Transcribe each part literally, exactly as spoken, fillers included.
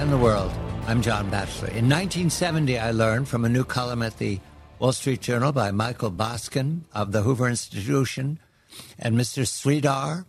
and the World. I'm John Batchelor. In nineteen seventy, I learned from a new column at the Wall Street Journal by Michael Boskin of the Hoover Institution and Mister Sridhar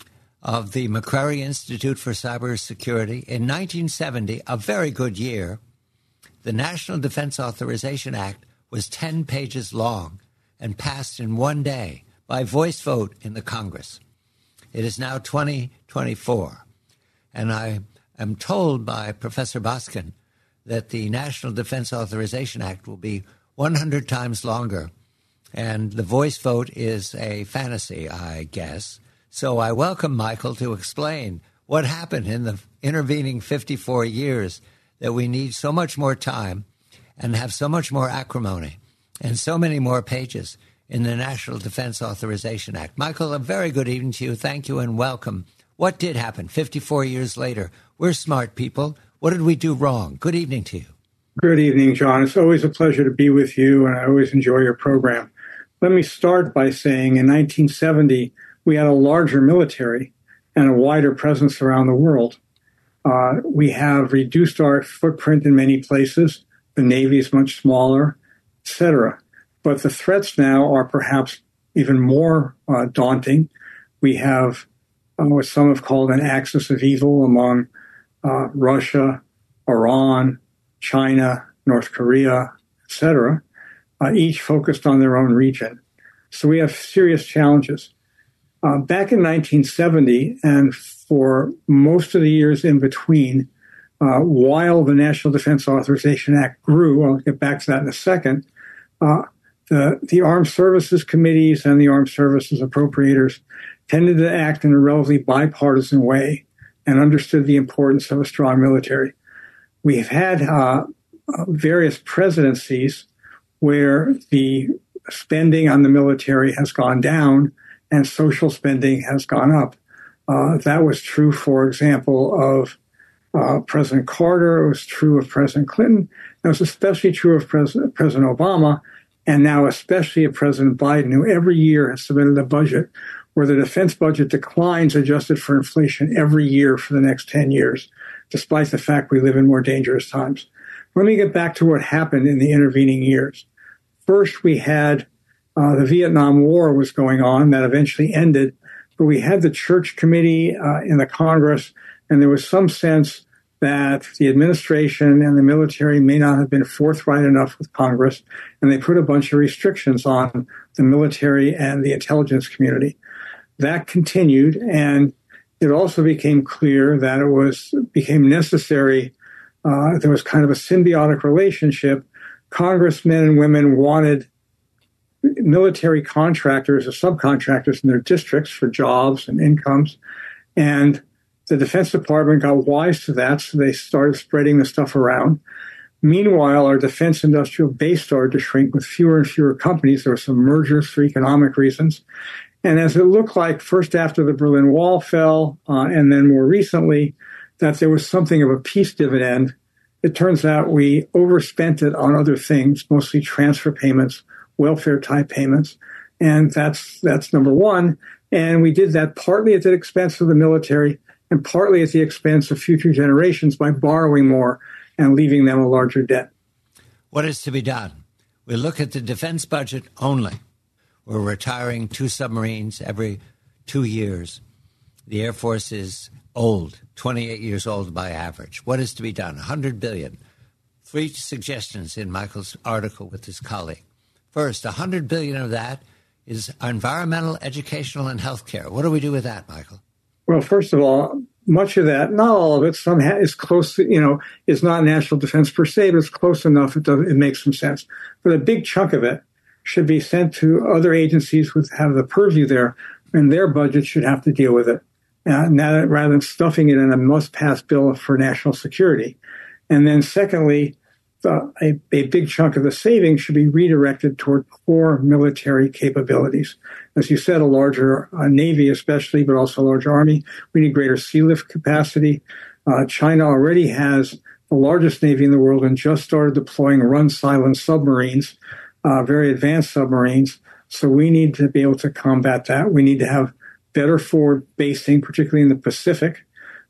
of the McCrary Institute for Cybersecurity. In nineteen seventy, a very good year, the National Defense Authorization Act was ten pages long and passed in one day by voice vote in the Congress. It is now twenty twenty-four, and I am told by Professor Boskin that the National Defense Authorization Act will be one hundred times longer, and the voice vote is a fantasy, I guess. So I welcome Michael to explain what happened in the intervening fifty-four years that we need so much more time and have so much more acrimony and so many more pages in the National Defense Authorization Act. Michael, a very good evening to you. Thank you and welcome. What did happen fifty-four years later? We're smart people. What did we do wrong? Good evening to you. Good evening, John. It's always a pleasure to be with you, and I always enjoy your program. Let me start by saying in nineteen seventy, we had a larger military and a wider presence around the world. Uh, we have reduced our footprint in many places. The Navy is much smaller, et cetera. But the threats now are perhaps even more uh, daunting. We have uh, what some have called an axis of evil among uh, Russia, Iran, China, North Korea, et cetera, uh, each focused on their own region. So we have serious challenges. Uh, back in nineteen seventy, and for most of the years in between, uh, while the National Defense Authorization Act grew, I'll get back to that in a second, uh, the, the Armed Services Committees and the Armed Services Appropriators tended to act in a relatively bipartisan way and understood the importance of a strong military. We've had uh, various presidencies where the spending on the military has gone down and social spending has gone up. Uh, that was true, for example, of uh, President Carter. It was true of President Clinton. It was especially true of Pres- President Obama, and now especially of President Biden, who every year has submitted a budget where the defense budget declines adjusted for inflation every year for the next ten years, despite the fact we live in more dangerous times. Let me get back to what happened in the intervening years. First, we had uh, the Vietnam War was going on. That eventually ended. But we had the Church Committee uh, in the Congress, and there was some sense that the administration and the military may not have been forthright enough with Congress, and they put a bunch of restrictions on the military and the intelligence community. That continued, and it also became clear that it was became necessary. Uh, there was kind of a symbiotic relationship. Congressmen and women wanted military contractors or subcontractors in their districts for jobs and incomes, and the Defense Department got wise to that, so they started spreading the stuff around. Meanwhile, our defense industrial base started to shrink with fewer and fewer companies. There were some mergers for economic reasons. And as it looked like, first after the Berlin Wall fell, uh, and then more recently, that there was something of a peace dividend, it turns out we overspent it on other things, mostly transfer payments, welfare-type payments. And that's that's number one. And we did that partly at the expense of the military and partly at the expense of future generations by borrowing more and leaving them a larger debt. What is to be done? We look at the defense budget only. We're retiring two submarines every two years. The Air Force is old, twenty-eight years old by average. What is to be done? one hundred billion dollars. Three suggestions in Michael's article with his colleague. First, one hundred billion dollars of that is environmental, educational, and healthcare. What do we do with that, Michael? Well, first of all, much of that, not all of it, some ha- is close, to, you know, is not national defense per se, but it's close enough. It, does, it makes some sense. But a big chunk of it should be sent to other agencies who have the purview there, and their budget should have to deal with it, uh, now, rather than stuffing it in a must-pass bill for national security. And then secondly, the, a, a big chunk of the savings should be redirected toward core military capabilities. As you said, a larger uh, Navy especially, but also a larger Army. We need greater sea lift capacity. Uh, China already has the largest Navy in the world and just started deploying run-silent submarines, uh, very advanced submarines. So we need to be able to combat that. We need to have better forward basing, particularly in the Pacific.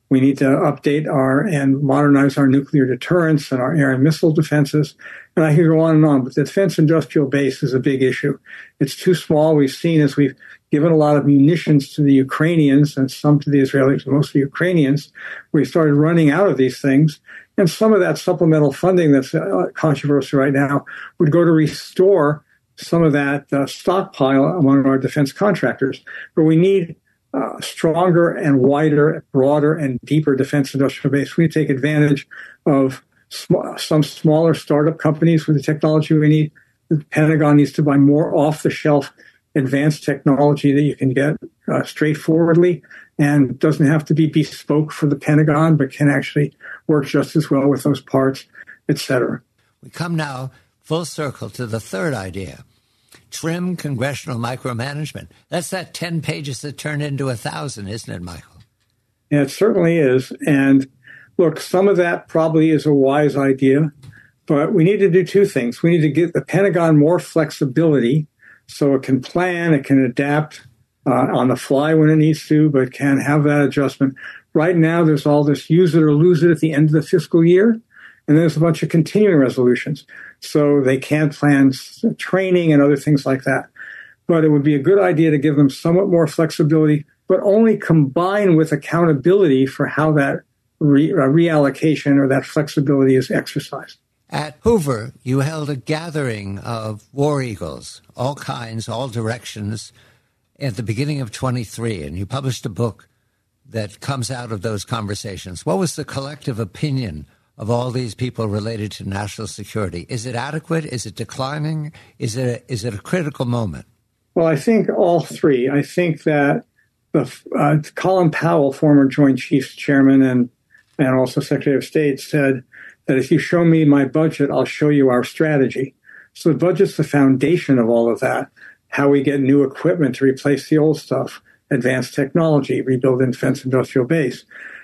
We need to update our and modernize our nuclear deterrence and our air and missile defenses. And I can go on and on, but the defense industrial base is a big issue. It's too small. We've seen as we've given a lot of munitions to the Ukrainians and some to the Israelis, mostly Ukrainians, we started running out of these things. And some of that supplemental funding that's uh, controversial right now would go to restore some of that uh, stockpile among our defense contractors. But we need uh, stronger and wider, broader and deeper defense industrial base. We take advantage of sm- some smaller startup companies with the technology we need. The Pentagon needs to buy more off-the-shelf advanced technology that you can get uh, straightforwardly and doesn't have to be bespoke for the Pentagon, but can actually work just as well with those parts, et cetera. We come now full circle to the third idea, trim congressional micromanagement. That's that ten pages that turned into a thousand, isn't it, Michael? Yeah, it certainly is. And look, some of that probably is a wise idea, but we need to do two things. We need to give the Pentagon more flexibility so it can plan, it can adapt uh, on the fly when it needs to, but can have that adjustment. Right now, there's all this use it or lose it at the end of the fiscal year, and there's a bunch of continuing resolutions. So they can't plan training and other things like that. But it would be a good idea to give them somewhat more flexibility, but only combine with accountability for how that re- uh, reallocation or that flexibility is exercised. At Hoover, you held a gathering of war eagles, all kinds, all directions, at the beginning of twenty-three, and you published a book that comes out of those conversations. What was the collective opinion of all these people related to national security? Is it adequate? Is it declining? Is it a, is it a critical moment? Well, I think all three. I think that the uh, Colin Powell, former Joint Chiefs Chairman and, and also Secretary of State, said that if you show me my budget, I'll show you our strategy. So the budget's the foundation of all of that, how we get new equipment to replace the old stuff, advanced technology, rebuild the defense industrial base.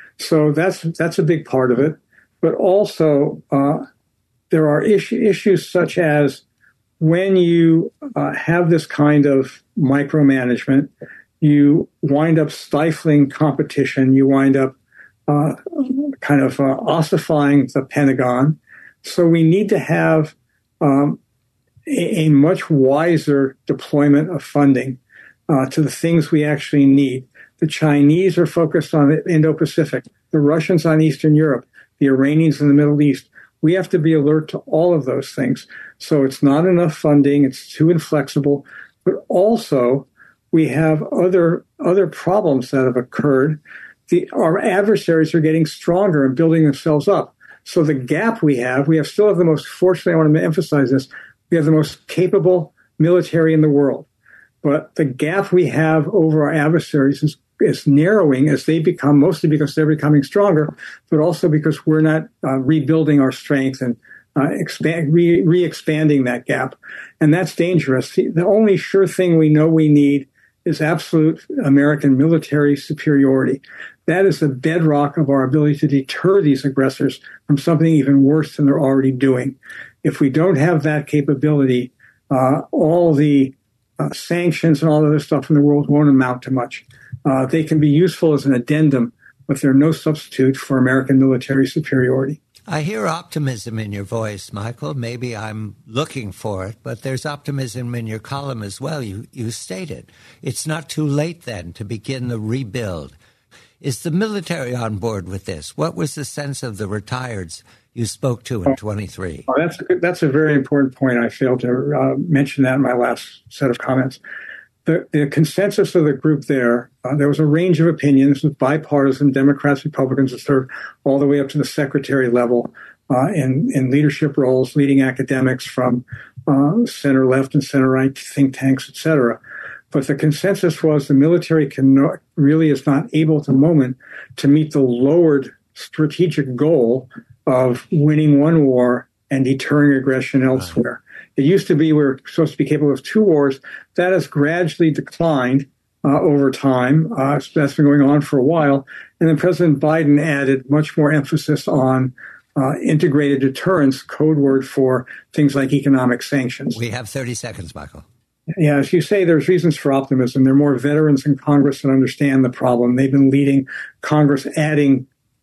So that's that's a big part of it. But also uh, there are issue, issues such as when you uh, have this kind of micromanagement, you wind up stifling competition, you wind up Uh, kind of uh, ossifying the Pentagon. So we need to have um, a, a much wiser deployment of funding uh, to the things we actually need. The Chinese are focused on the Indo-Pacific, the Russians on Eastern Europe, the Iranians in the Middle East. We have to be alert to all of those things. So it's not enough funding, it's too inflexible, but also we have other other problems that have occurred. The, our adversaries are getting stronger and building themselves up. So the gap we have, we have still have the most, fortunately, I want to emphasize this, we have the most capable military in the world. But the gap we have over our adversaries is, is narrowing as they become, mostly because they're becoming stronger, but also because we're not uh, rebuilding our strength and uh, expand, re, re-expanding that gap. And that's dangerous. The only sure thing we know we need is absolute American military superiority. That is the bedrock of our ability to deter these aggressors from something even worse than they're already doing. If we don't have that capability, uh, all the uh, sanctions and all other stuff in the world won't amount to much. Uh, they can be useful as an addendum, but they're no substitute for American military superiority. I hear optimism in your voice, Michael. Maybe I'm looking for it, but there's optimism in your column as well. You, you stated it's not too late then to begin the rebuild. Is the military on board with this? What was the sense of the retireds you spoke to in twenty-three? Oh, that's, a, that's a very important point. I failed to uh, mention that in my last set of comments. The, the consensus of the group there, uh, there was a range of opinions, bipartisan, Democrats, Republicans, et cetera, all the way up to the secretary level uh, in, in leadership roles, leading academics from uh, center left and center right think tanks, et cetera. But the consensus was the military can no, really is not able at the moment to meet the lowered strategic goal of winning one war and deterring aggression elsewhere. It used to be we were supposed to be capable of two wars. That has gradually declined uh, over time. Uh, that's been going on for a while. And then President Biden added much more emphasis on uh, integrated deterrence, code word for things like economic sanctions. We have thirty seconds, Michael. Yeah, as you say, there's reasons for optimism. There are more veterans in Congress that understand the problem. They've been leading Congress, adding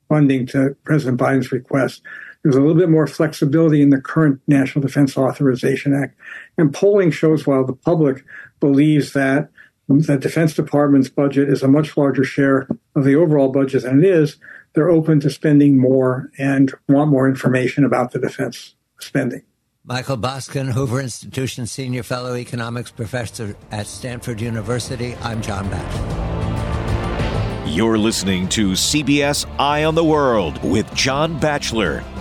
funding to President Biden's request. There's a little bit more flexibility in the current National Defense Authorization Act. And polling shows while the public believes that the Defense Department's budget is a much larger share of the overall budget than it is, they're open to spending more and want more information about the defense spending. Michael Boskin, Hoover Institution Senior Fellow Economics Professor at Stanford University. I'm John Batchelor. You're listening to C B S Eye on the World with John Batchelor.